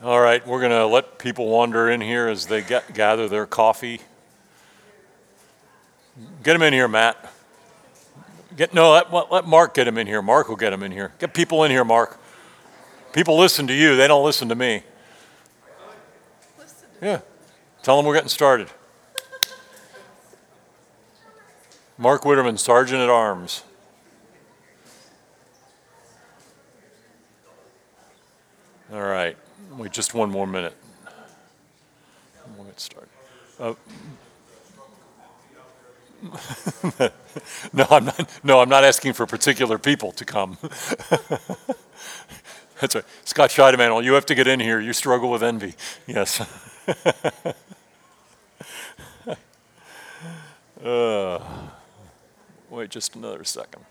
All right, we're going to let people wander in here as they gather their coffee. Get them in here, Matt. Let Mark get them in here. Mark will get them in here. Get people in here, Mark. People listen to you. They don't listen to me. Yeah. Tell them we're getting started. Mark Witterman, Sergeant at Arms. All right. Wait just one more minute. We'll get started. No, I'm not asking for particular people to come. That's right. Scott Scheidemann, you have to get in here. You struggle with envy. Yes. Wait just another second.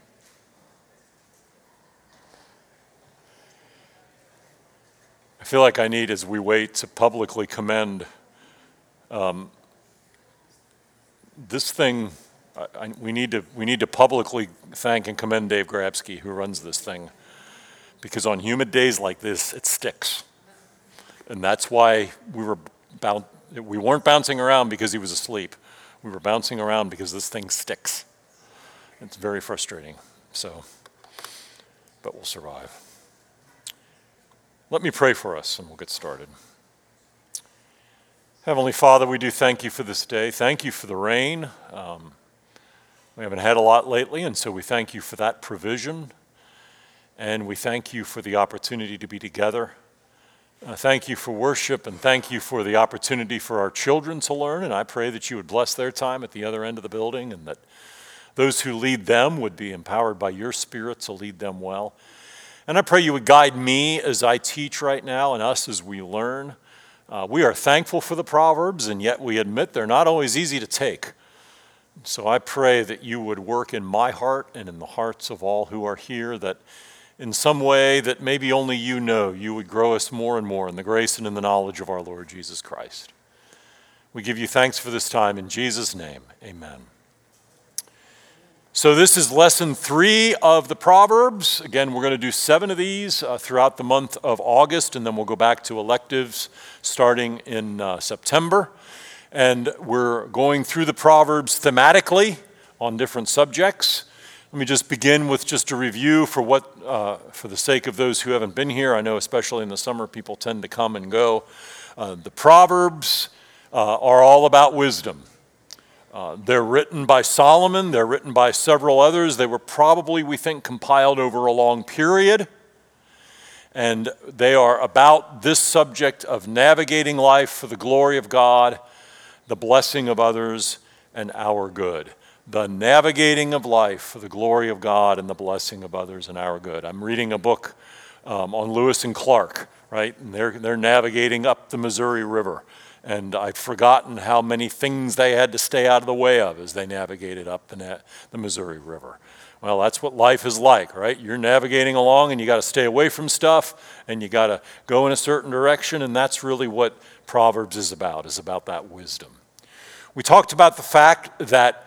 I feel like I need, as we wait, to publicly commend this thing. We need to publicly thank and commend Dave Grabsky, who runs this thing, because on humid days like this, it sticks, and that's why we weren't bouncing around because he was asleep. We were bouncing around because this thing sticks. It's very frustrating. But we'll survive. Let me pray for us and we'll get started. Heavenly Father, we do thank you for this day. Thank you for the rain. We haven't had a lot lately, and so we thank you for that provision. And we thank you for the opportunity to be together. Thank you for worship, and thank you for the opportunity for our children to learn. And I pray that you would bless their time at the other end of the building, and that those who lead them would be empowered by your Spirit to lead them well. And I pray you would guide me as I teach right now and us as we learn. We are thankful for the Proverbs, and yet we admit they're not always easy to take. So I pray that you would work in my heart and in the hearts of all who are here, that in some way that maybe only you know, you would grow us more and more in the grace and in the knowledge of our Lord Jesus Christ. We give you thanks for this time. In Jesus' name, amen. So this is lesson 3 of the Proverbs. Again, we're going to do 7 of these throughout the month of August, and then we'll go back to electives starting in September. And we're going through the Proverbs thematically on different subjects. Let me just begin with just a review for the sake of those who haven't been here. I know especially in the summer people tend to come and go. The Proverbs are all about wisdom. They're written by Solomon. They're written by several others. They were probably, we think, compiled over a long period. And they are about this subject of navigating life for the glory of God, the blessing of others, and our good. The navigating of life for the glory of God and the blessing of others and our good. I'm reading a book on Lewis and Clark, right? And they're navigating up the Missouri River. And I've forgotten how many things they had to stay out of the way of as they navigated up the Missouri River. Well, that's what life is like, right? You're navigating along and you got to stay away from stuff and you got to go in a certain direction, and that's really what Proverbs is about that wisdom. We talked about the fact that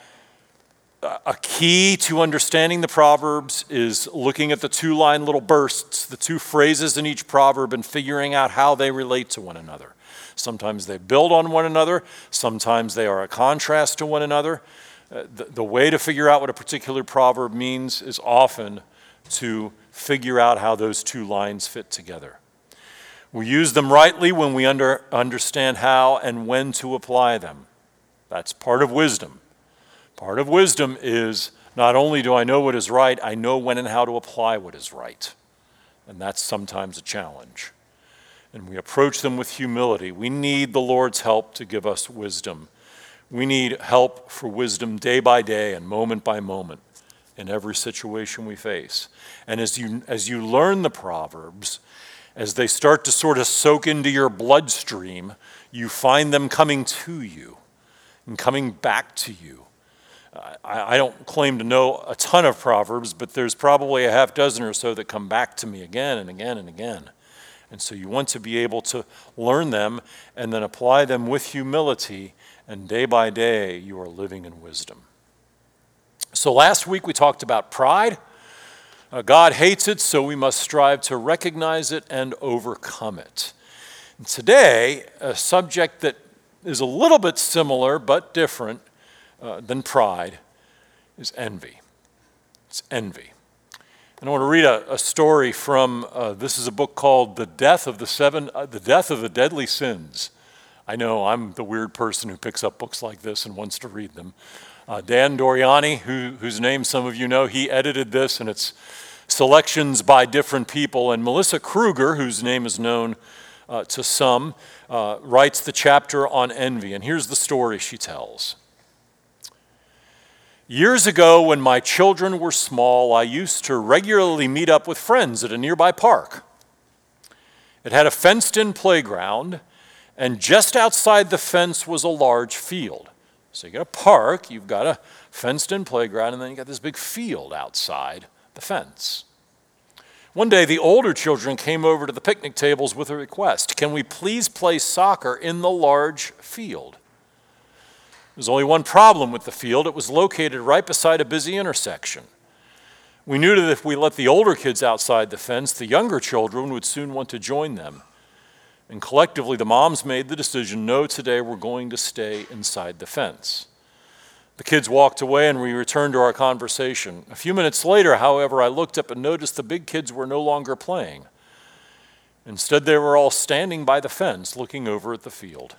a key to understanding the Proverbs is looking at the 2-line little bursts, the 2 phrases in each proverb, and figuring out how they relate to one another. Sometimes they build on one another. Sometimes they are a contrast to one another. The way to figure out what a particular proverb means is often to figure out how those 2 lines fit together. We use them rightly when we understand how and when to apply them. That's part of wisdom. Part of wisdom is not only do I know what is right, I know when and how to apply what is right. And that's sometimes a challenge. And we approach them with humility. We need the Lord's help to give us wisdom. We need help for wisdom day by day and moment by moment in every situation we face. And as you learn the Proverbs, as they start to sort of soak into your bloodstream, you find them coming to you and coming back to you. I don't claim to know a ton of Proverbs, but there's probably a half dozen or so that come back to me again and again and again. And so you want to be able to learn them and then apply them with humility, and day by day you are living in wisdom. So last week we talked about pride. God hates it, so we must strive to recognize it and overcome it. And today, a subject that is a little bit similar but different than pride is envy. It's envy. And I want to read a story from, this is a book called The Death of the Deadly Sins. I know I'm the weird person who picks up books like this and wants to read them. Dan Doriani, whose name some of you know, he edited this, and it's selections by different people. And Melissa Kruger, whose name is known to some, writes the chapter on envy. And here's the story she tells. Years ago, when my children were small, I used to regularly meet up with friends at a nearby park. It had a fenced-in playground, and just outside the fence was a large field. So you got a park, you've got a fenced-in playground, and then you got this big field outside the fence. One day, the older children came over to the picnic tables with a request. Can we please play soccer in the large field? There's only one problem with the field. It was located right beside a busy intersection. We knew that if we let the older kids outside the fence, the younger children would soon want to join them. And collectively, the moms made the decision, no, today we're going to stay inside the fence. The kids walked away and we returned to our conversation. A few minutes later, however, I looked up and noticed the big kids were no longer playing. Instead, they were all standing by the fence looking over at the field.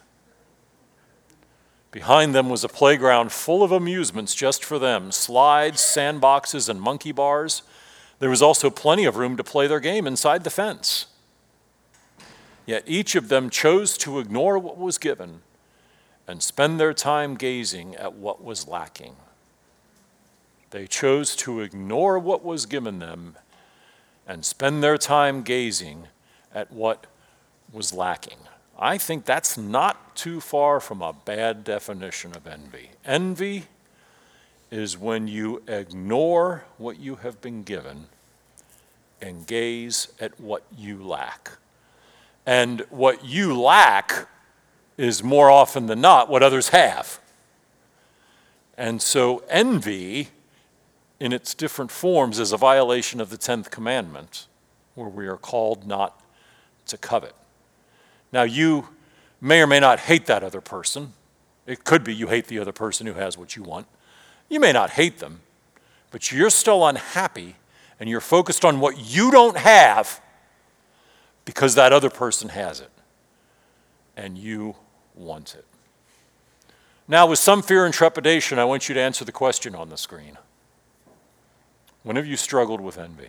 Behind them was a playground full of amusements just for them, slides, sandboxes, and monkey bars. There was also plenty of room to play their game inside the fence. Yet each of them chose to ignore what was given and spend their time gazing at what was lacking. They chose to ignore what was given them and spend their time gazing at what was lacking. I think that's not too far from a bad definition of envy. Envy is when you ignore what you have been given and gaze at what you lack. And what you lack is more often than not what others have. And so envy, in its different forms, is a violation of the 10th commandment, where we are called not to covet. Now, you may or may not hate that other person. It could be you hate the other person who has what you want. You may not hate them, but you're still unhappy and you're focused on what you don't have because that other person has it and you want it. Now, with some fear and trepidation, I want you to answer the question on the screen. When have you struggled with envy?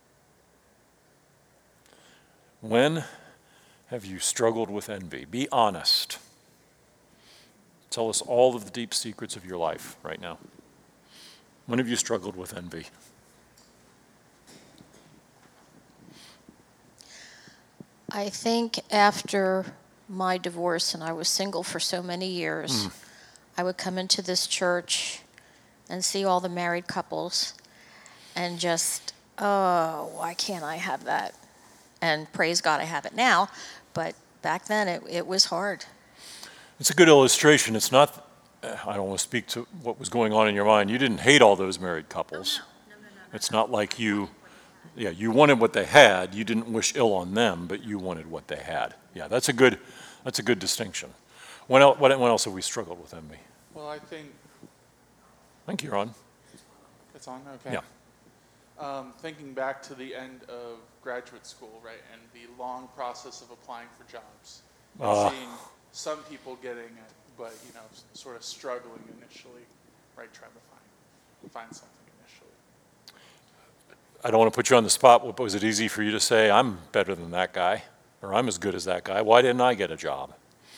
When have you struggled with envy? Be honest. Tell us all of the deep secrets of your life right now. When have you struggled with envy? I think after my divorce, and I was single for so many years, I would come into this church and see all the married couples and just, oh, why can't I have that? And praise God I have it now, but back then it was hard. It's a good illustration. It's not, I don't want to speak to what was going on in your mind. You didn't hate all those married couples. No. It's not like you wanted what they had. You didn't wish ill on them, but you wanted what they had. Yeah, that's a good distinction. When else have we struggled with envy? Well, I think you're on. it's on, okay. Yeah. Thinking back to the end of graduate school, right, and the long process of applying for jobs, and seeing some people getting it, but sort of struggling initially, right, trying to find something initially. I don't want to put you on the spot, but was it easy for you to say, I'm better than that guy, or I'm as good as that guy? Why didn't I get a job?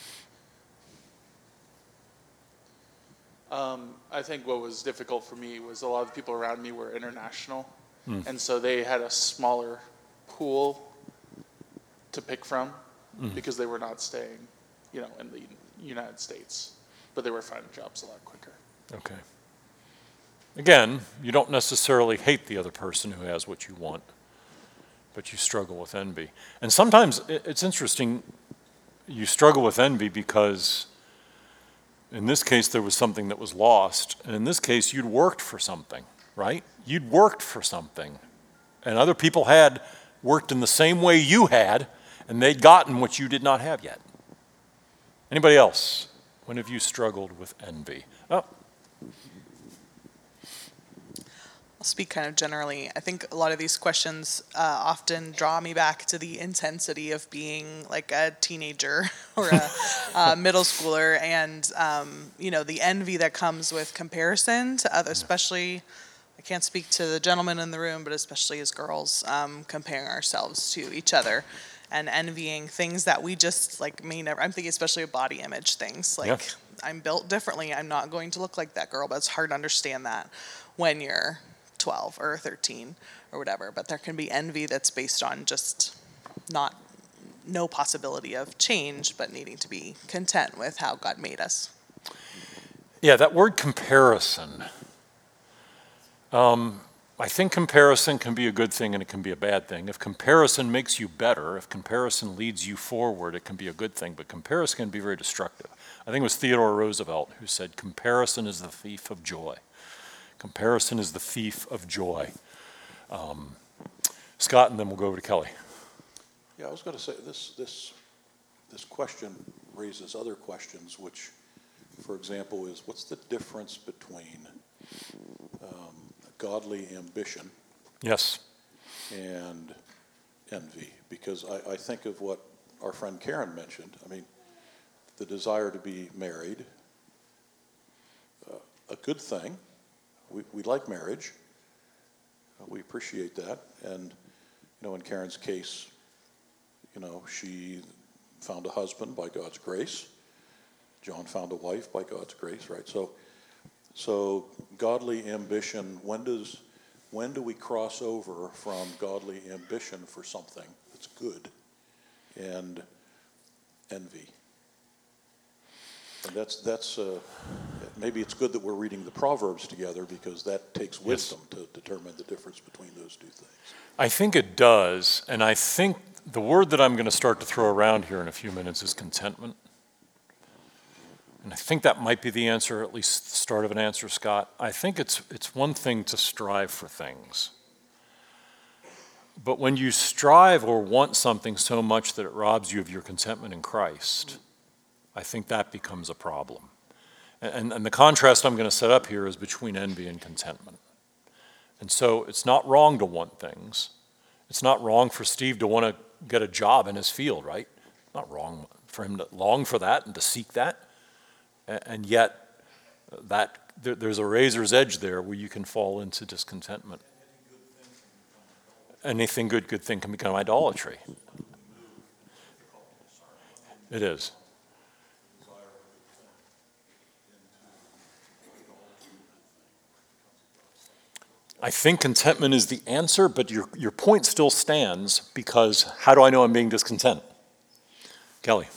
I think what was difficult for me was a lot of the people around me were international, and so they had a smaller pool to pick from because they were not staying, in the United States, but they were finding jobs a lot quicker. Okay. Again, you don't necessarily hate the other person who has what you want, but you struggle with envy. And sometimes it's interesting, you struggle with envy because in this case there was something that was lost, and in this case you'd worked for something, right? You'd worked for something, and other people had worked in the same way you had, and they'd gotten what you did not have yet. Anybody else? When have you struggled with envy? Oh, I'll speak kind of generally. I think a lot of these questions often draw me back to the intensity of being like a teenager or a middle schooler, and the envy that comes with comparison to others, especially. I can't speak to the gentlemen in the room, but especially as girls, comparing ourselves to each other and envying things that we just may never. I'm thinking especially of body image things. I'm built differently. I'm not going to look like that girl, but it's hard to understand that when you're 12 or 13 or whatever. But there can be envy that's based on just no possibility of change, but needing to be content with how God made us. yeah, that word comparison. I think comparison can be a good thing and it can be a bad thing. If comparison makes you better, if comparison leads you forward, it can be a good thing, but comparison can be very destructive. I think it was Theodore Roosevelt who said, comparison is the thief of joy. Comparison is the thief of joy. Scott, and then we'll go over to Kelly. Yeah, I was going to say, this question raises other questions, which, for example, is what's the difference between godly ambition Yes. and envy? Because I think of what our friend Karen mentioned. I mean, the desire to be married, a good thing. We like marriage. We appreciate that. And, in Karen's case, she found a husband by God's grace. John found a wife by God's grace, right? So godly ambition, when do we cross over from godly ambition for something that's good and envy? And that's maybe it's good that we're reading the Proverbs together, because that takes wisdom to determine the difference between those two things. I think it does, and I think the word that I'm going to start to throw around here in a few minutes is contentment. And I think that might be the answer, at least the start of an answer, Scott. I think it's one thing to strive for things. But when you strive or want something so much that it robs you of your contentment in Christ, I think that becomes a problem. And the contrast I'm going to set up here is between envy and contentment. And so it's not wrong to want things. It's not wrong for Steve to want to get a job in his field, right? It's not wrong for him to long for that and to seek that. And yet, there's a razor's edge there where you can fall into discontentment. Anything good thing can become idolatry. It is. I think contentment is the answer, but your point still stands, because how do I know I'm being discontent? Kelly.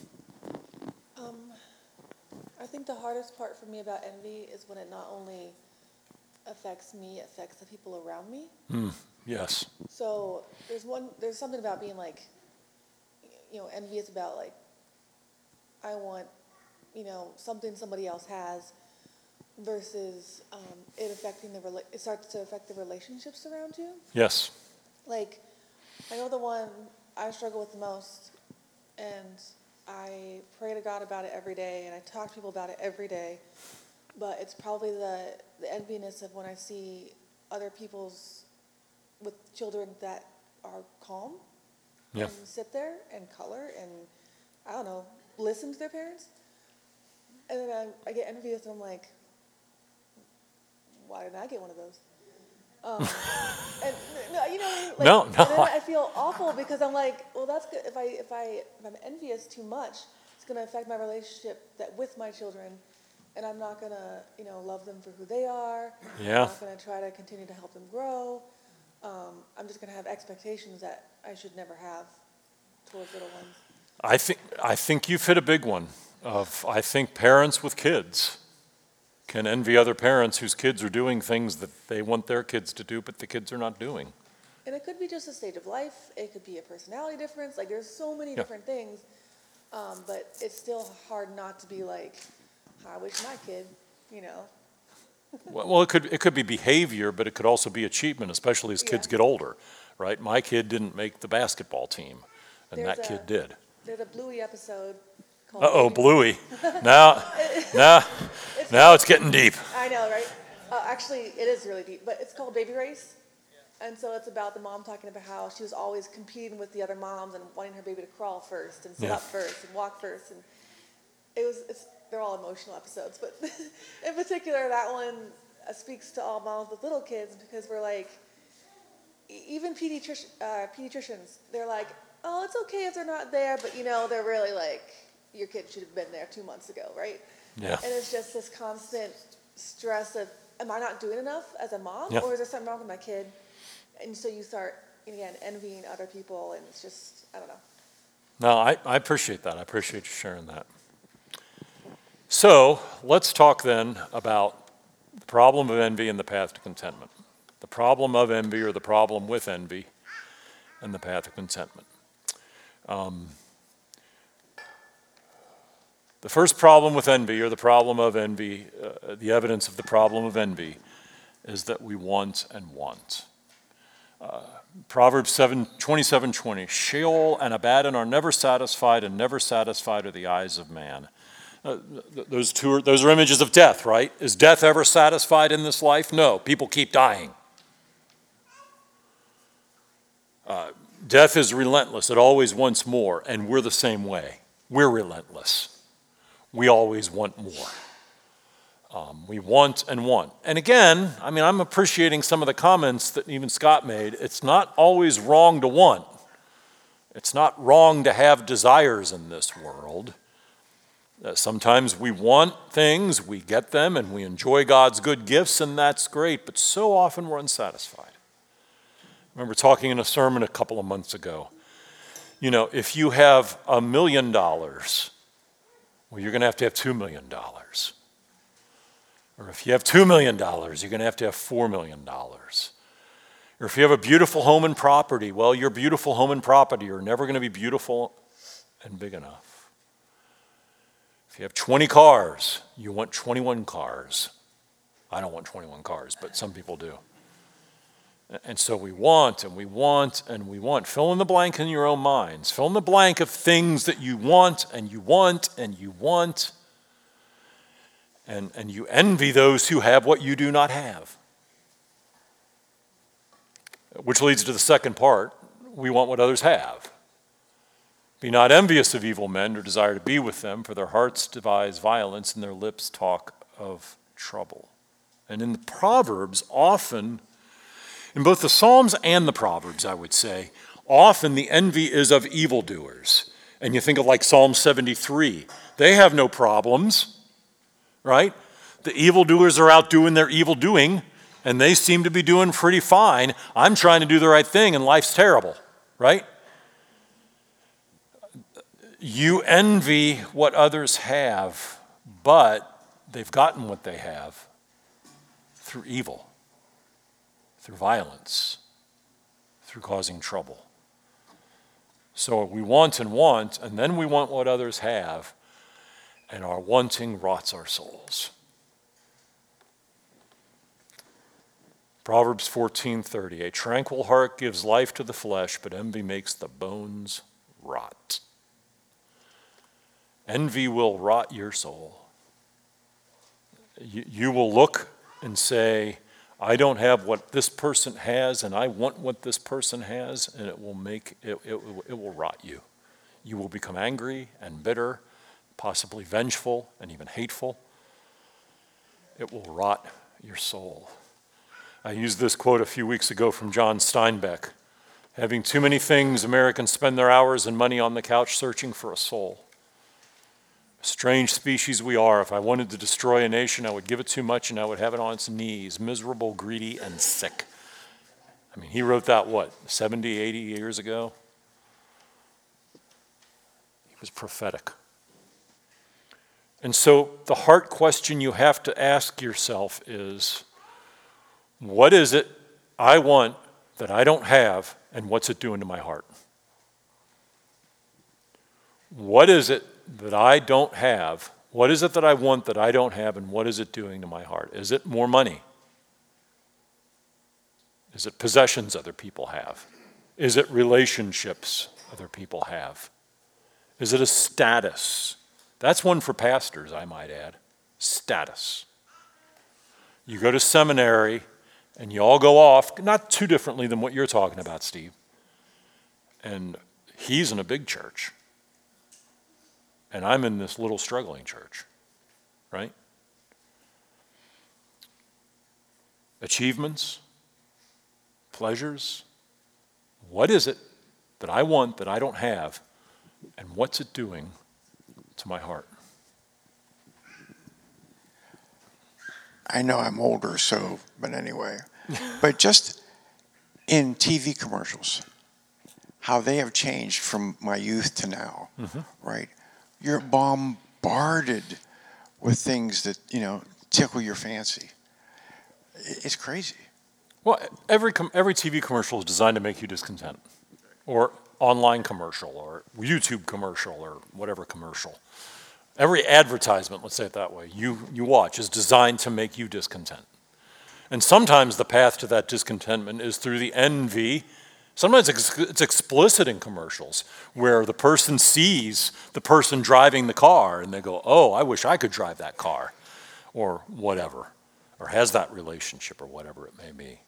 I think the hardest part for me about envy is when it not only affects me, it affects the people around me. Yes. So there's something about being envious about I want, something somebody else has, versus it starts to affect the relationships around you. Yes. I know the one I struggle with the most, and I pray to God about it every day, and I talk to people about it every day, but it's probably the enviness of when I see other people's with children that are calm Yeah. and sit there and color and, I don't know, listen to their parents. And then I get envious, and I'm like, why didn't I get one of those? And No. And then I feel awful, because I'm like, well, that's good. If I'm envious too much, it's going to affect my relationship with my children, and I'm not going to love them for who they are. Yeah. I'm not going to try to continue to help them grow. I'm just going to have expectations that I should never have towards little ones. I think you've hit a big one. I think parents with kids can envy other parents whose kids are doing things that they want their kids to do, but the kids are not doing. And it could be just a stage of life. It could be a personality difference. There's so many different things. But it's still hard not to be like, I wish my kid, Well, it could be behavior, but it could also be achievement, especially as kids get older, right? My kid didn't make the basketball team, And that kid did. There's a Bluey episode called. Uh-oh, Bluey. Now it's getting deep. I know, right? Actually, it is really deep, but it's called Baby Race. And so it's about the mom talking about how she was always competing with the other moms and wanting her baby to crawl first and sit Yeah. up first and walk first. And they're all emotional episodes, but in particular, that one speaks to all moms with little kids because we're like, even pediatricians, they're like, oh, it's okay if they're not there, but they're really like, your kid should have been there 2 months ago, right? Yeah. And it's just this constant stress of, am I not doing enough as a mom? Yeah. Or is there something wrong with my kid? And so you start, again, envying other people, and it's just, I don't know. No, I appreciate that. I appreciate you sharing that. So let's talk then about the problem of envy and the path to contentment. The problem of envy or the problem with envy and the path to contentment. The first problem with envy or the problem of envy, the evidence of the problem of envy is that we want and want. Proverbs 27:20, Sheol and Abaddon are never satisfied, and never satisfied are the eyes of man. Those are images of death, right? Is death ever satisfied in this life? No, people keep dying. Death is relentless. It always wants more, and we're the same way. We're relentless. We always want more. We want and want. And again, I'm appreciating some of the comments that even Scott made. It's not always wrong to want. It's not wrong to have desires in this world. Sometimes we want things, we get them, and we enjoy God's good gifts, and that's great, but so often we're unsatisfied. I remember talking in a sermon a couple of months ago. If you have $1 million, well, you're going to have $2 million. Or if you have $2 million, you're going to have $4 million. Or if you have a beautiful home and property, well, your beautiful home and property are never going to be beautiful and big enough. If you have 20 cars, you want 21 cars. I don't want 21 cars, but some people do. And so we want and we want and we want. Fill in the blank in your own minds. Fill in the blank of things that you want and you want and you want. And you envy those who have what you do not have. Which leads to the second part. We want what others have. Be not envious of evil men or desire to be with them, for their hearts devise violence and their lips talk of trouble. And in the Proverbs, often, in both the Psalms and the Proverbs, I would say, often the envy is of evildoers. And you think of like Psalm 73. They have no problems, right? The evildoers are out doing their evil doing, and they seem to be doing pretty fine. I'm trying to do the right thing, and life's terrible, right? You envy what others have, but they've gotten what they have through evil, through violence, through causing trouble. So we want, and then we want what others have, and our wanting rots our souls. Proverbs 14:30, a tranquil heart gives life to the flesh, but envy makes the bones rot. Envy will rot your soul. You will look and say, I don't have what this person has, and I want what this person has, and it will rot you. You will become angry and bitter, possibly vengeful and even hateful. It will rot your soul. I used this quote a few weeks ago from John Steinbeck. Having too many things, Americans spend their hours and money on the couch searching for a soul. A strange species we are. If I wanted to destroy a nation, I would give it too much and I would have it on its knees, miserable, greedy, and sick. He wrote that, 70, 80 years ago? He was prophetic. And so the heart question you have to ask yourself is, what is it I want that I don't have, and what's it doing to my heart? What is it that I don't have? What is it that I want that I don't have, and what is it doing to my heart? Is it more money? Is it possessions other people have? Is it relationships other people have? Is it a status? That's one for pastors, I might add. Status. You go to seminary and you all go off, not too differently than what you're talking about, Steve. And he's in a big church. And I'm in this little struggling church, right? Achievements, pleasures. What is it that I want that I don't have? And what's it doing to my heart? I know I'm older, but anyway. But just in TV commercials, how they have changed from my youth to now, right? You're bombarded with things that, tickle your fancy. It's crazy. Well, every TV commercial is designed to make you discontent, or online commercial, or YouTube commercial, or whatever commercial. Every advertisement, let's say it that way, you watch is designed to make you discontent. And sometimes the path to that discontentment is through the envy. Sometimes it's explicit in commercials where the person sees the person driving the car and they go, oh, I wish I could drive that car, or whatever, or has that relationship, or whatever it may be.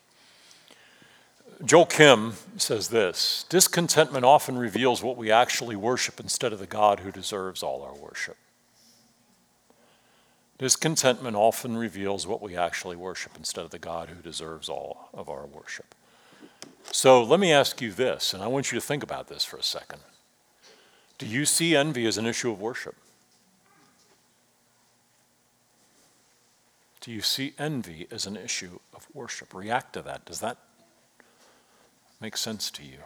Joel Kim says this: discontentment often reveals what we actually worship instead of the God who deserves all our worship. Discontentment often reveals what we actually worship instead of the God who deserves all of our worship. So let me ask you this, and I want you to think about this for a second. Do you see envy as an issue of worship? Do you see envy as an issue of worship? React to that. Does that make sense to you?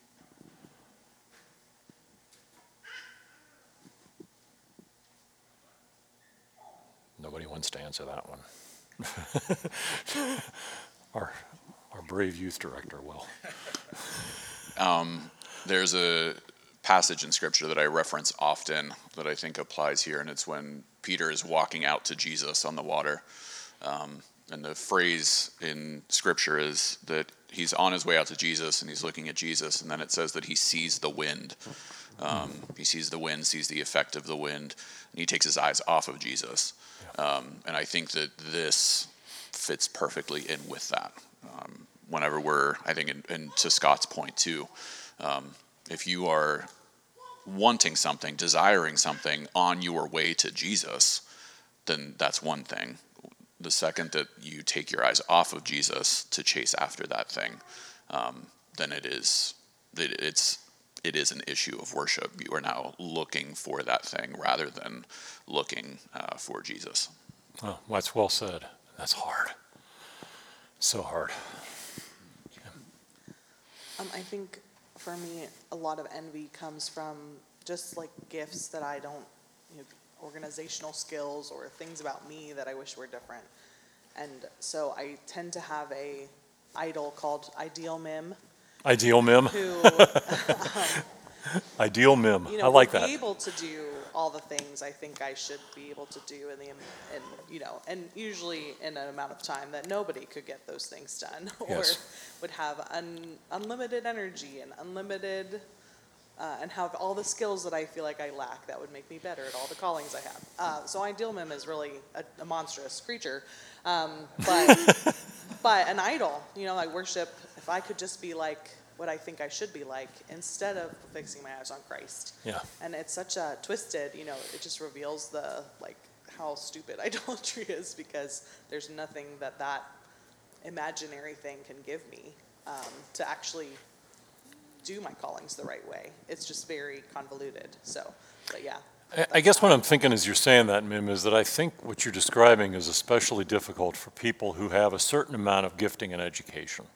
Nobody wants to answer that one. Our brave youth director will. There's a passage in Scripture that I reference often that I think applies here, and it's when Peter is walking out to Jesus on the water. And the phrase in Scripture is that he's on his way out to Jesus, and he's looking at Jesus, and then it says that he sees the wind. He sees the wind, sees the effect of the wind, and he takes his eyes off of Jesus. And I think that this fits perfectly in with that. Whenever we're, I think, and to Scott's point too, if you are wanting something, desiring something on your way to Jesus, then that's one thing. The second that you take your eyes off of Jesus to chase after that thing, then it is an issue of worship. You are now looking for that thing rather than looking for Jesus. Oh, that's well said. That's hard. So hard. I think for me, a lot of envy comes from just like gifts that I don't, organizational skills or things about me that I wish were different. And so I tend to have a idol called Ideal Mim. Ideal Mim. Who Ideal Mim. I like that. Be able to do all the things I think I should be able to do and usually in an amount of time that nobody could get those things done, or Yes. would have unlimited energy and unlimited and have all the skills that I feel like I lack that would make me better at all the callings I have. So Ideal Mim is really a monstrous creature, but an idol. I worship. If I could just be like what I think I should be like, instead of fixing my eyes on Christ. Yeah. And it's such a twisted, it just reveals how stupid idolatry is, because there's nothing that imaginary thing can give me to actually do my callings the right way. It's just very convoluted. So, but yeah. I guess what I'm thinking as you're saying that, Mim, is that I think what you're describing is especially difficult for people who have a certain amount of gifting and education.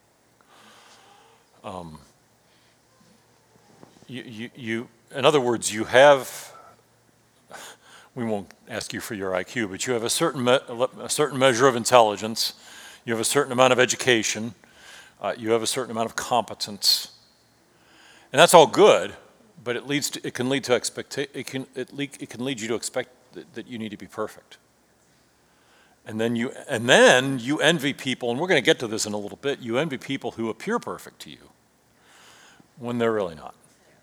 In other words, you have, we won't ask you for your IQ, but you have a certain measure of intelligence, you have a certain amount of education, you have a certain amount of competence, and that's all good. But it can lead you to expect that you need to be perfect. And then you envy people, and we're going to get to this in a little bit. You envy people who appear perfect to you when they're really not.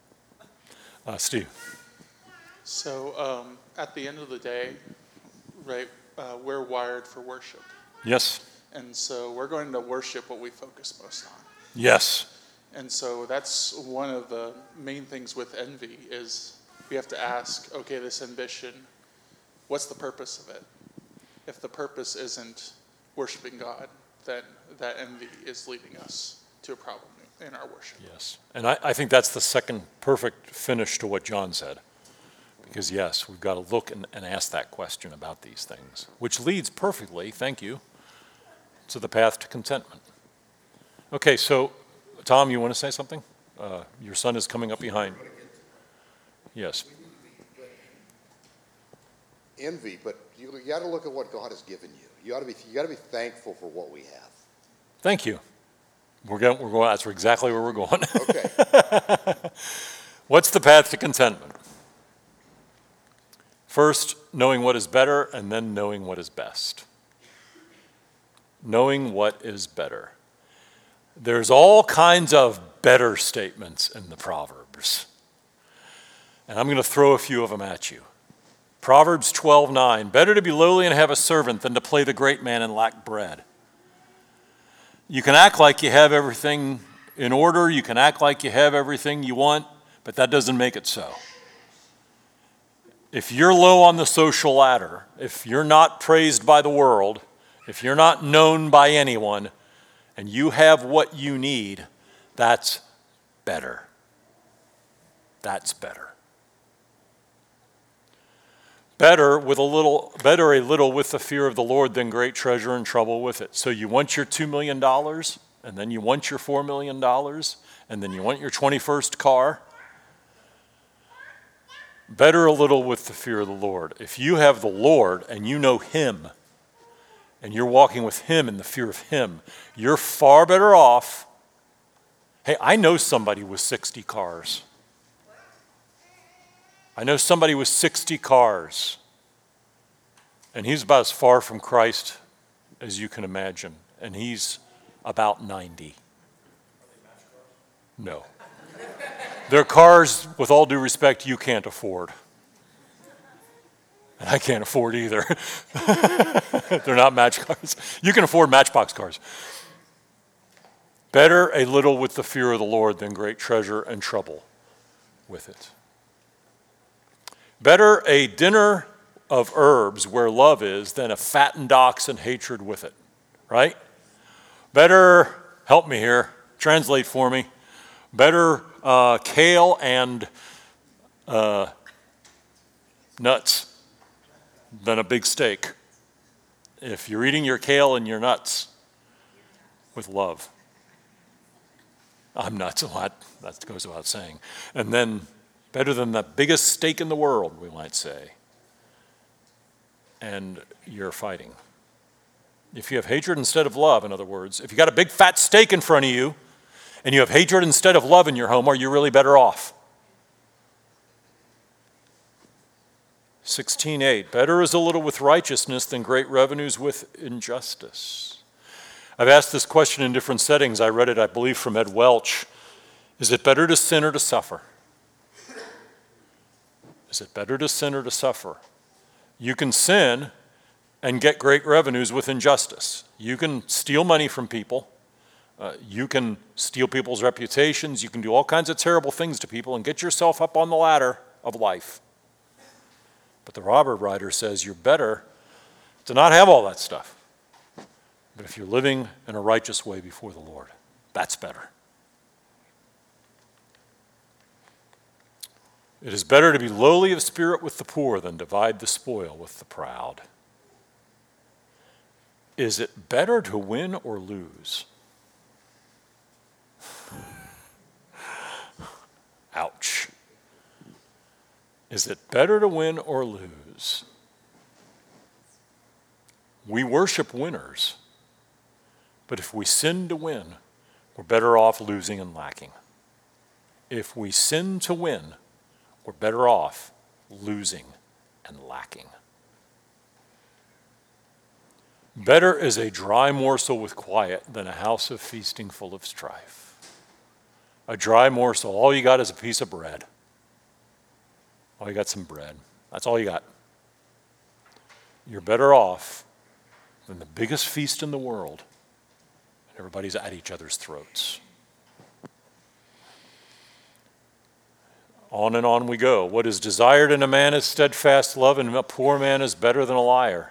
Steve. So at the end of the day, right, we're wired for worship. Yes. And so we're going to worship what we focus most on. Yes. And so that's one of the main things with envy is we have to ask, okay, this ambition, what's the purpose of it? If the purpose isn't worshiping God, then that envy is leading us to a problem in our worship. Yes. And I think that's the second perfect finish to what John said. Because yes, we've got to look and ask that question about these things, which leads perfectly, thank you, to the path to contentment. Okay, so Tom, you want to say something? Your son is coming up behind. Yes. Envy, but you got to look at what God has given you. You got to be thankful for what we have. Thank you. We're going. That's exactly where we're going. Okay. What's the path to contentment? First, knowing what is better, and then knowing what is best. Knowing what is better. There's all kinds of better statements in the Proverbs. And I'm going to throw a few of them at you. Proverbs 12:9, better to be lowly and have a servant than to play the great man and lack bread. You can act like you have everything in order, you can act like you have everything you want, but that doesn't make it so. If you're low on the social ladder, if you're not praised by the world, if you're not known by anyone, and you have what you need, that's better. That's better. Better a little with the fear of the Lord than great treasure and trouble with it. So you want your $2 million, and then you want your $4 million, and then you want your 21st car. Better a little with the fear of the Lord. If you have the Lord and you know Him, and you're walking with Him in the fear of Him, you're far better off. Hey, I know somebody with 60 cars. I know somebody with 60 cars, and he's about as far from Christ as you can imagine, and he's about 90. No. They're cars, with all due respect, you can't afford. And I can't afford either. They're not match cars. You can afford Matchbox cars. Better a little with the fear of the Lord than great treasure and trouble with it. Better a dinner of herbs where love is than a fattened ox and hatred with it, right? Better, help me here, translate for me. Better kale and nuts than a big steak. If you're eating your kale and your nuts with love. I'm nuts a lot, that goes without saying. And then better than the biggest steak in the world, we might say. And you're fighting. If you have hatred instead of love, in other words, if you got a big fat steak in front of you and you have hatred instead of love in your home, are you really better off? 16:8, better is a little with righteousness than great revenues with injustice. I've asked this question in different settings. I read it, I believe, from Ed Welch. Is it better to sin or to suffer? Is it better to sin or to suffer? You can sin and get great revenues with injustice. You can steal money from people. You can steal people's reputations. You can do all kinds of terrible things to people and get yourself up on the ladder of life. But the Robert writer says you're better to not have all that stuff. But if you're living in a righteous way before the Lord, that's better. It is better to be lowly of spirit with the poor than divide the spoil with the proud. Is it better to win or lose? Ouch. Is it better to win or lose? We worship winners, but if we sin to win, we're better off losing and lacking. If we sin to win, we're better off losing and lacking. Better is a dry morsel with quiet than a house of feasting full of strife. A dry morsel, all you got is a piece of bread. Oh, you got some bread. That's all you got. You're better off than the biggest feast in the world. Everybody's at each other's throats. On and on we go. What is desired in a man is steadfast love, and a poor man is better than a liar.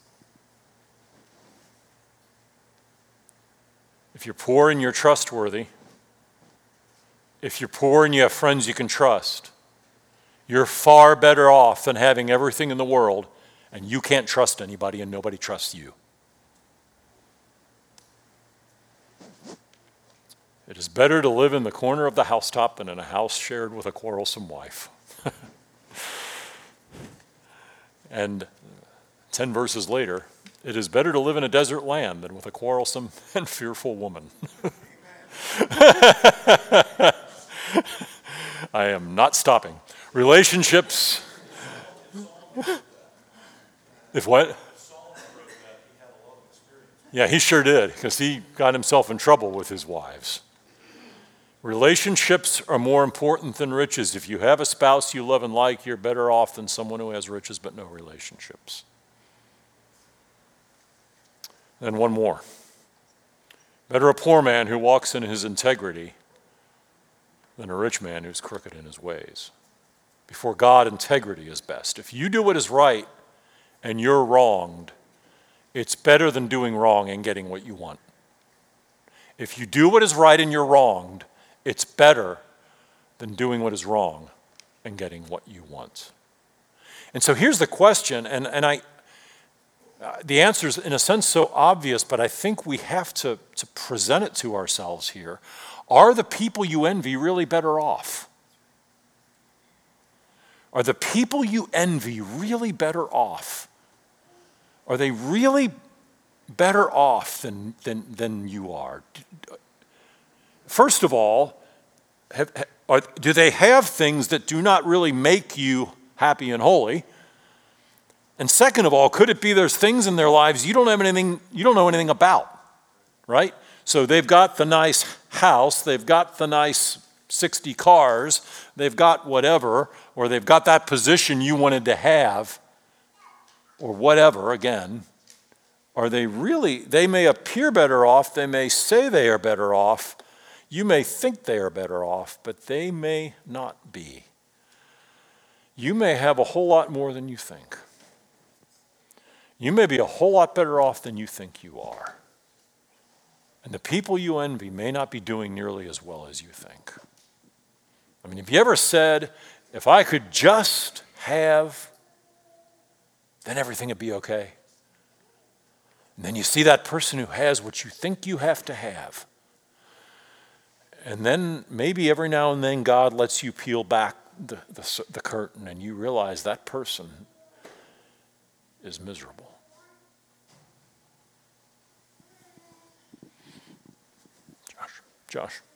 If you're poor and you're trustworthy, if you're poor and you have friends you can trust, you're far better off than having everything in the world and you can't trust anybody and nobody trusts you. It is better to live in the corner of the housetop than in a house shared with a quarrelsome wife. And 10 verses later, it is better to live in a desert land than with a quarrelsome and fearful woman. I am not stopping. Relationships. If what? Yeah, he sure did, because he got himself in trouble with his wives. Relationships are more important than riches. If you have a spouse you love and like, you're better off than someone who has riches but no relationships. Then one more. Better a poor man who walks in his integrity than a rich man who's crooked in his ways. Before God, integrity is best. If you do what is right and you're wronged, it's better than doing wrong and getting what you want. If you do what is right and you're wronged, it's better than doing what is wrong and getting what you want. And so here's the question, and the answer is in a sense so obvious, but I think we have to present it to ourselves here. Are the people you envy really better off? Are the people you envy really better off? Are they really better off than you are? First of all, do they have things that do not really make you happy and holy? And second of all, could it be there's things in their lives you don't know anything about, right? So they've got the nice house, they've got the nice 60 cars, they've got whatever, or they've got that position you wanted to have, or whatever, again. Are they really, they may appear better off, they may say they are better off, you may think they are better off, but they may not be. You may have a whole lot more than you think. You may be a whole lot better off than you think you are. And the people you envy may not be doing nearly as well as you think. I mean, have you ever said, if I could just have, then everything would be okay? And then you see that person who has what you think you have to have. And then maybe every now and then God lets you peel back the curtain and you realize that person is miserable. Josh.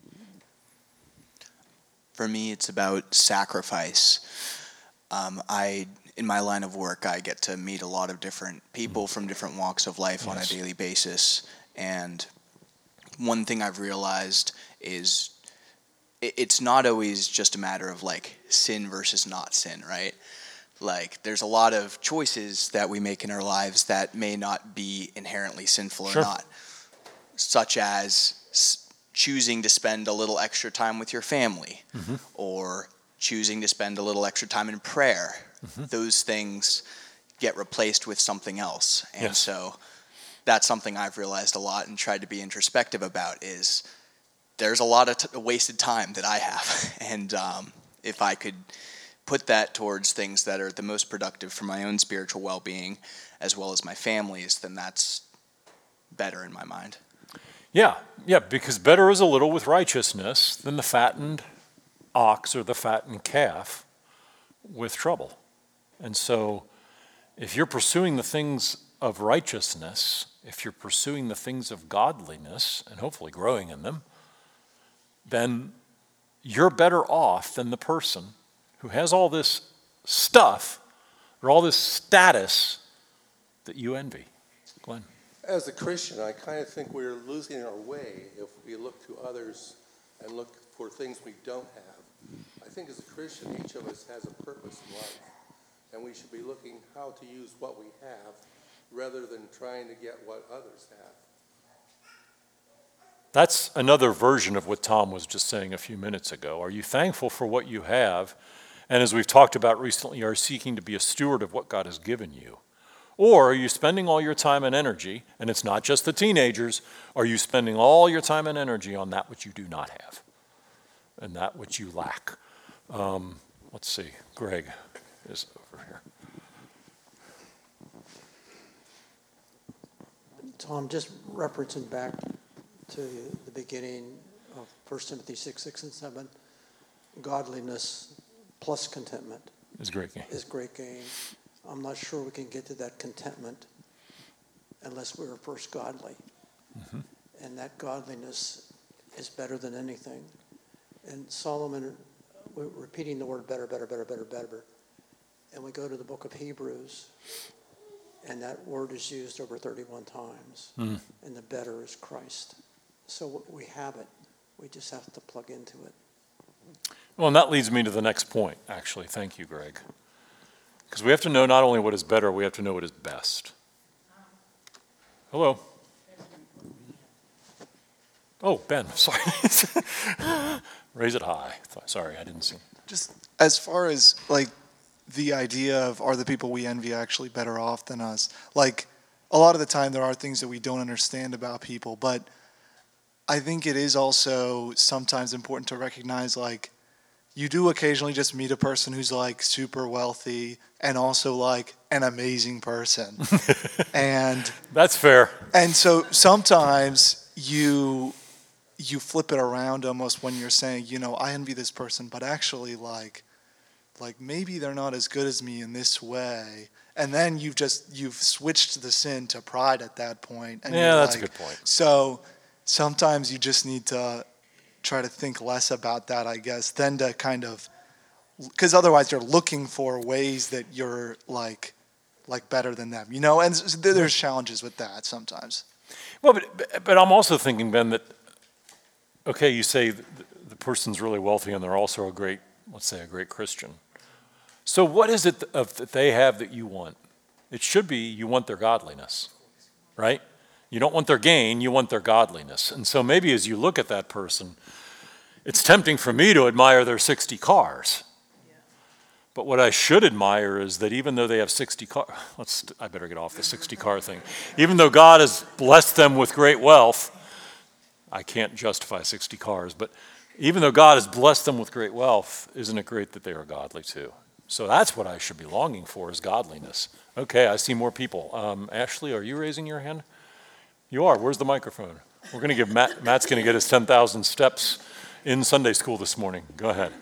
For me, it's about sacrifice. In my line of work, I get to meet a lot of different people from different walks of life on a daily basis. And one thing I've realized is it's not always just a matter of like sin versus not sin, right? Like there's a lot of choices that we make in our lives that may not be inherently sinful or not, such as choosing to spend a little extra time with your family, or choosing to spend a little extra time in prayer. Those things get replaced with something else. And so that's something I've realized a lot and tried to be introspective about is there's a lot of wasted time that I have. And if I could put that towards things that are the most productive for my own spiritual well-being as well as my family's, then that's better in my mind. Yeah, because better is a little with righteousness than the fattened ox or the fattened calf with trouble. And so if you're pursuing the things of righteousness, if you're pursuing the things of godliness and hopefully growing in them, then you're better off than the person who has all this stuff or all this status that you envy. Glenn. As a Christian, I kind of think we're losing our way if we look to others and look for things we don't have. I think as a Christian, each of us has a purpose in life. And we should be looking how to use what we have rather than trying to get what others have. That's another version of what Tom was just saying a few minutes ago. Are you thankful for what you have? And as we've talked about recently, are you seeking to be a steward of what God has given you? Or are you spending all your time and energy, and it's not just the teenagers, are you spending all your time and energy on that which you do not have and that which you lack? Let's see, Greg is over here. Tom, just referencing back to the beginning of 1 Timothy 6 and 7, godliness plus contentment Is great gain. is great gain. I'm not sure we can get to that contentment unless we are first godly. Mm-hmm. And that godliness is better than anything. And Solomon, we're repeating the word better. And we go to the book of Hebrews, and that word is used over 31 times. Mm. And the better is Christ. So we have it. We just have to plug into it. Well, and that leads me to the next point, actually. Thank you, Greg. Because we have to know not only what is better, we have to know what is best. Hello. Oh, Ben, sorry. Raise it high. Sorry, I didn't see. Just as far as like the idea of are the people we envy actually better off than us? Like a lot of the time there are things that we don't understand about people, but I think it is also sometimes important to recognize like you do occasionally just meet a person who's like super wealthy and also like an amazing person. And that's fair. And so sometimes you flip it around almost when you're saying, you know, I envy this person, but actually like maybe they're not as good as me in this way. And then you've switched the sin to pride at that point. And yeah, that's a good point. So sometimes you just need to try to think less about that, I guess, than to kind of, because otherwise you're looking for ways that you're like better than them, you know, and there's challenges with that sometimes. Well, but I'm also thinking, Ben, that, okay, you say the person's really wealthy and they're also a great, let's say a great Christian. So what is it that they have that you want? It should be you want their godliness, right? You don't want their gain, you want their godliness. And so maybe as you look at that person, it's tempting for me to admire their 60 cars. But what I should admire is that even though they have 60 cars, I better get off the 60 car thing. Even though God has blessed them with great wealth, I can't justify 60 cars, but even though God has blessed them with great wealth, isn't it great that they are godly too? So that's what I should be longing for, is godliness. Okay, I see more people. Ashley, are you raising your hand? You are. Where's the microphone? We're going to give Matt's going to get his 10,000 steps in Sunday school this morning. Go ahead.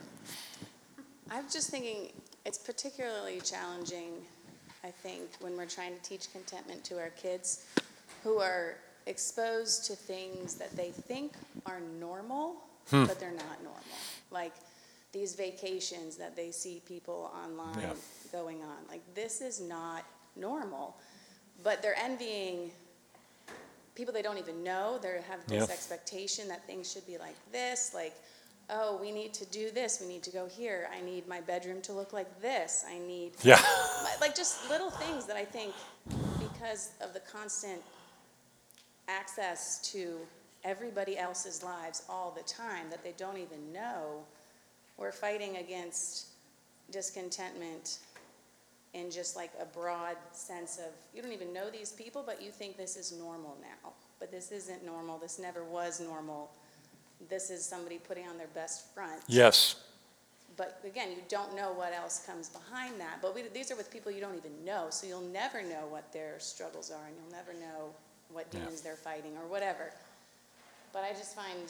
I'm just thinking it's particularly challenging, I think, when we're trying to teach contentment to our kids who are exposed to things that they think are normal, but they're not normal. Like these vacations that they see people online going on. Like, this is not normal. But they're envying people they don't even know. They have this expectation that things should be like this, like, oh, we need to do this, we need to go here, I need my bedroom to look like this, I need, like just little things that I think because of the constant access to everybody else's lives all the time that they don't even know, we're fighting against discontentment in just like a broad sense of, you don't even know these people, but you think this is normal now. But this isn't normal. This never was normal. This is somebody putting on their best front. Yes. But again, you don't know what else comes behind that. But these are with people you don't even know, so you'll never know what their struggles are, and you'll never know what demons they're fighting or whatever. But I just find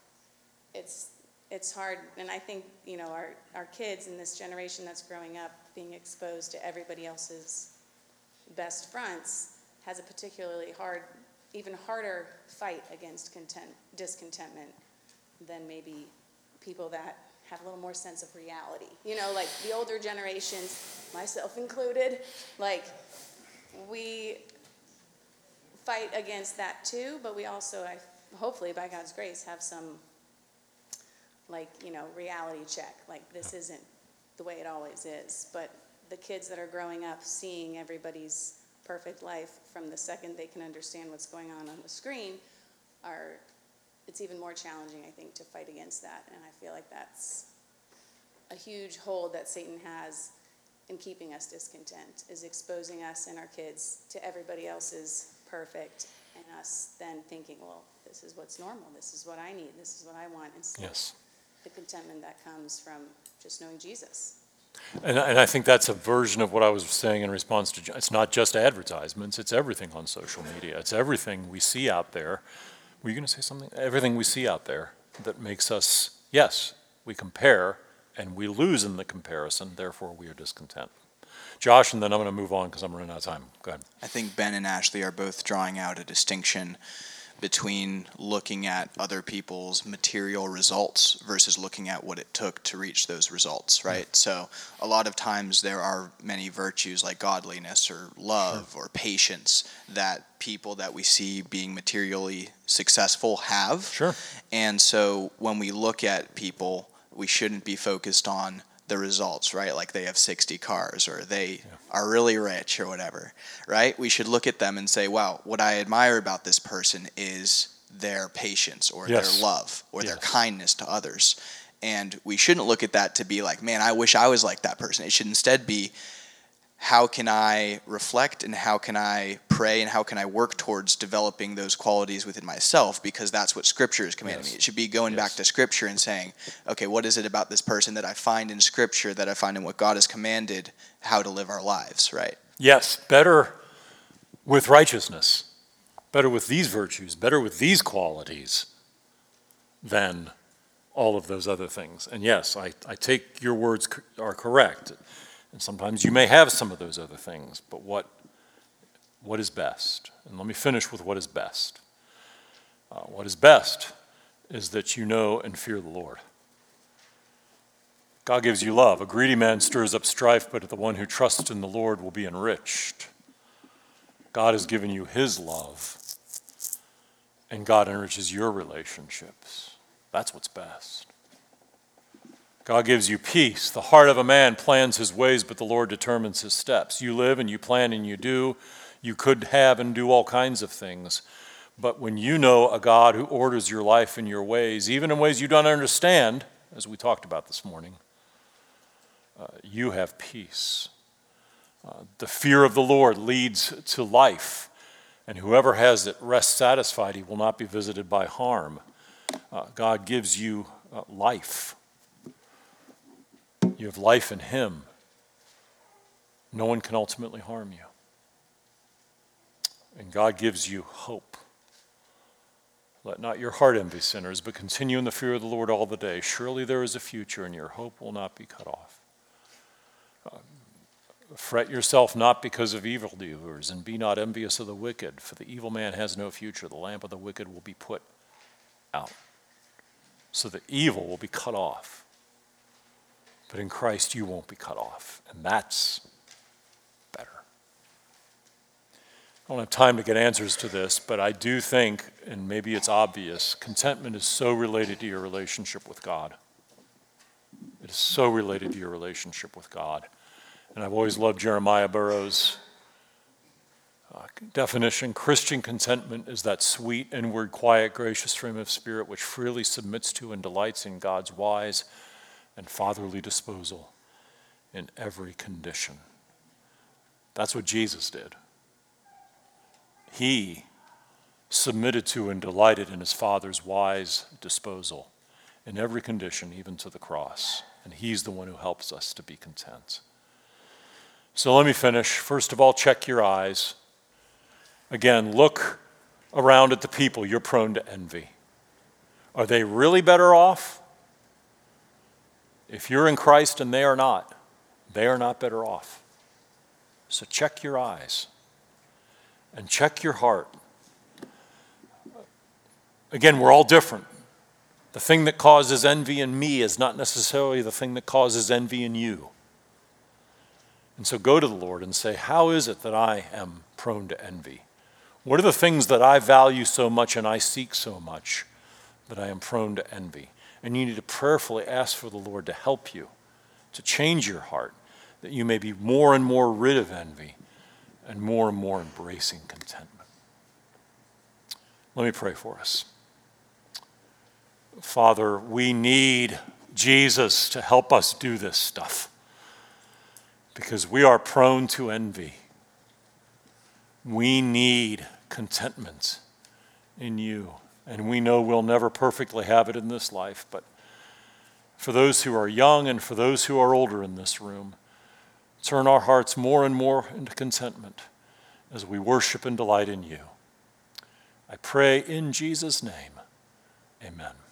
it's hard, and I think, you know, our kids in this generation that's growing up being exposed to everybody else's best fronts has a particularly even harder fight against discontentment than maybe people that have a little more sense of reality. You know, like the older generations, myself included, like we fight against that too, but we also, hopefully by God's grace, have some like, reality check. Like, this isn't the way it always is. But the kids that are growing up seeing everybody's perfect life from the second they can understand what's going on the screen it's even more challenging, I think, to fight against that. And I feel like that's a huge hold that Satan has in keeping us discontent, is exposing us and our kids to everybody else's perfect, and us then thinking, well, this is what's normal, this is what I need, this is what I want, instead of the contentment that comes from just knowing Jesus. And I think that's a version of what I was saying in response to, it's not just advertisements, it's everything on social media. It's everything we see out there. Were you going to say something? Everything we see out there that makes us, yes, we compare and we lose in the comparison, therefore we are discontent. Josh, and then I'm going to move on because I'm running out of time. Go ahead. I think Ben and Ashley are both drawing out a distinction between looking at other people's material results versus looking at what it took to reach those results, right? So a lot of times there are many virtues like godliness or love or patience that people that we see being materially successful have. Sure. And so when we look at people, we shouldn't be focused on the results, right? Like they have 60 cars or they are really rich or whatever, right? We should look at them and say, wow, what I admire about this person is their patience or their love or their kindness to others. And we shouldn't look at that to be like, man, I wish I was like that person. It should instead be, how can I reflect and how can I pray and how can I work towards developing those qualities within myself, because that's what Scripture is commanding me. It should be going back to Scripture and saying, okay, what is it about this person that I find in Scripture, that I find in what God has commanded, how to live our lives, right? Yes, better with righteousness, better with these virtues, better with these qualities than all of those other things. And yes, I take your words are correct. And sometimes you may have some of those other things, but what is best? And let me finish with what is best. What is best is that you know and fear the Lord. God gives you love. A greedy man stirs up strife, but the one who trusts in the Lord will be enriched. God has given you his love, and God enriches your relationships. That's what's best. God gives you peace. The heart of a man plans his ways, but the Lord determines his steps. You live and you plan and you do. You could have and do all kinds of things. But when you know a God who orders your life and your ways, even in ways you don't understand, as we talked about this morning, you have peace. The fear of the Lord leads to life, and whoever has it rests satisfied. He will not be visited by harm. God gives you life. You have life in him. No one can ultimately harm you. And God gives you hope. Let not your heart envy sinners, but continue in the fear of the Lord all the day. Surely there is a future, and your hope will not be cut off. Fret yourself not because of evildoers, and be not envious of the wicked, for the evil man has no future. The lamp of the wicked will be put out, so that evil will be cut off. But in Christ you won't be cut off, and that's better. I don't have time to get answers to this, but I do think, and maybe it's obvious, contentment is so related to your relationship with God. It is so related to your relationship with God. And I've always loved Jeremiah Burroughs' definition. Christian contentment is that sweet, inward, quiet, gracious frame of spirit which freely submits to and delights in God's wise and fatherly disposal in every condition. That's what Jesus did. He submitted to and delighted in his Father's wise disposal in every condition, even to the cross. And he's the one who helps us to be content. So let me finish. First of all, check your eyes. Again, look around at the people you're prone to envy. Are they really better off? If you're in Christ and they are not better off. So check your eyes and check your heart. Again, we're all different. The thing that causes envy in me is not necessarily the thing that causes envy in you. And so go to the Lord and say, how is it that I am prone to envy? What are the things that I value so much and I seek so much that I am prone to envy? And you need to prayerfully ask for the Lord to help you, to change your heart, that you may be more and more rid of envy and more embracing contentment. Let me pray for us. Father, we need Jesus to help us do this stuff because we are prone to envy. We need contentment in you, and we know we'll never perfectly have it in this life, but for those who are young and for those who are older in this room, turn our hearts more and more into contentment as we worship and delight in you. I pray in Jesus' name, amen.